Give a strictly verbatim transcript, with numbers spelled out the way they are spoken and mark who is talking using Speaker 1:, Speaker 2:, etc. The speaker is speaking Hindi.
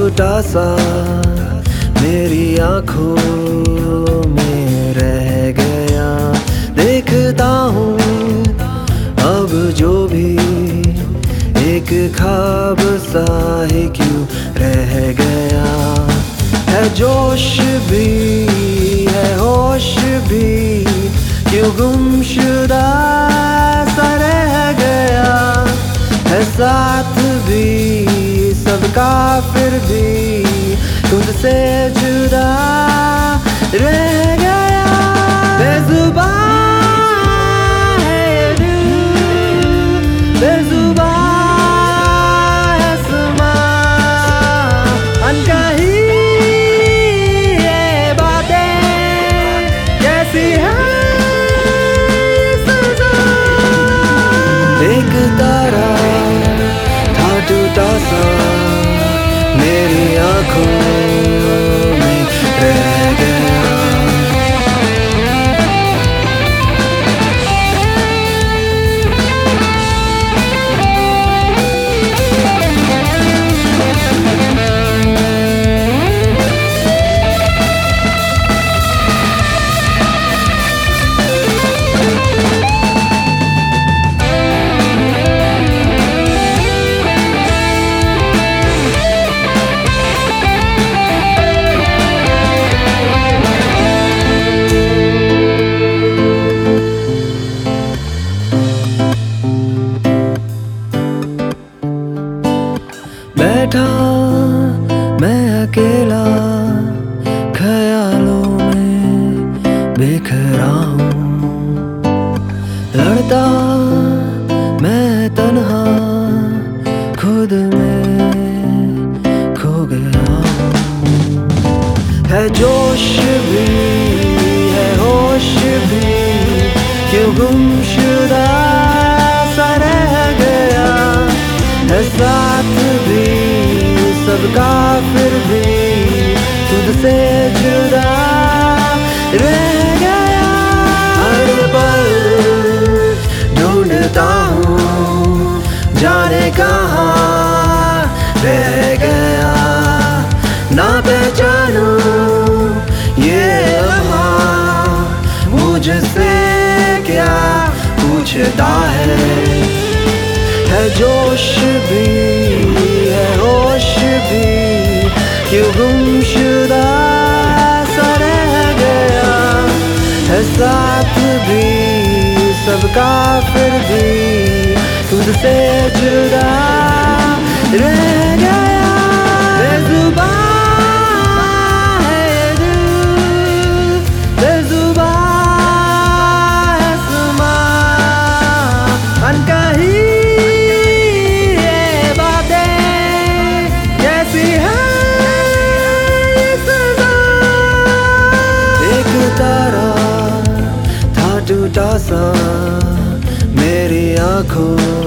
Speaker 1: टूटा सा मेरी आंखों में रह गया। देखता हूँ अब जो भी एक ख्वाब सा ही क्यों रह गया। है जोश भी है होश भी क्यों गुमशुदा सा रह गया। है साथ भी सबका फिर भी खुद से जुदा रह गया। बेज़ुबान है ये दिल, बेज़ुबान है समा, अनकही ये बातें कैसी हैं सजा। एक तारा था टूटा सा मेरी आंखों में रह गया। बैठा मैं अकेला ख्यालों में बिखरा हूँ। लड़ता मैं तन्हा खुद में खो गया हूँ। है जोश भी है होश भी क्यों गुमशुदा सा रह गया। है साथ भी सबका फिर भी खुद से जुदा रह गया। हर पल ढूंढता हूँ जाने कहाँ रह गया। ना पहचानूं ये लम्हा मुझसे क्या पूछता है। है जोश भी है होश भी क्यों गुमशुदा सा रह गया। है साथ भी सबका फिर भी खुद से जुदा रह गया। बेज़ुबान है ये दिल, बेज़ुबान है समा, अनकही तारा था टूटा सा मेरी आंखों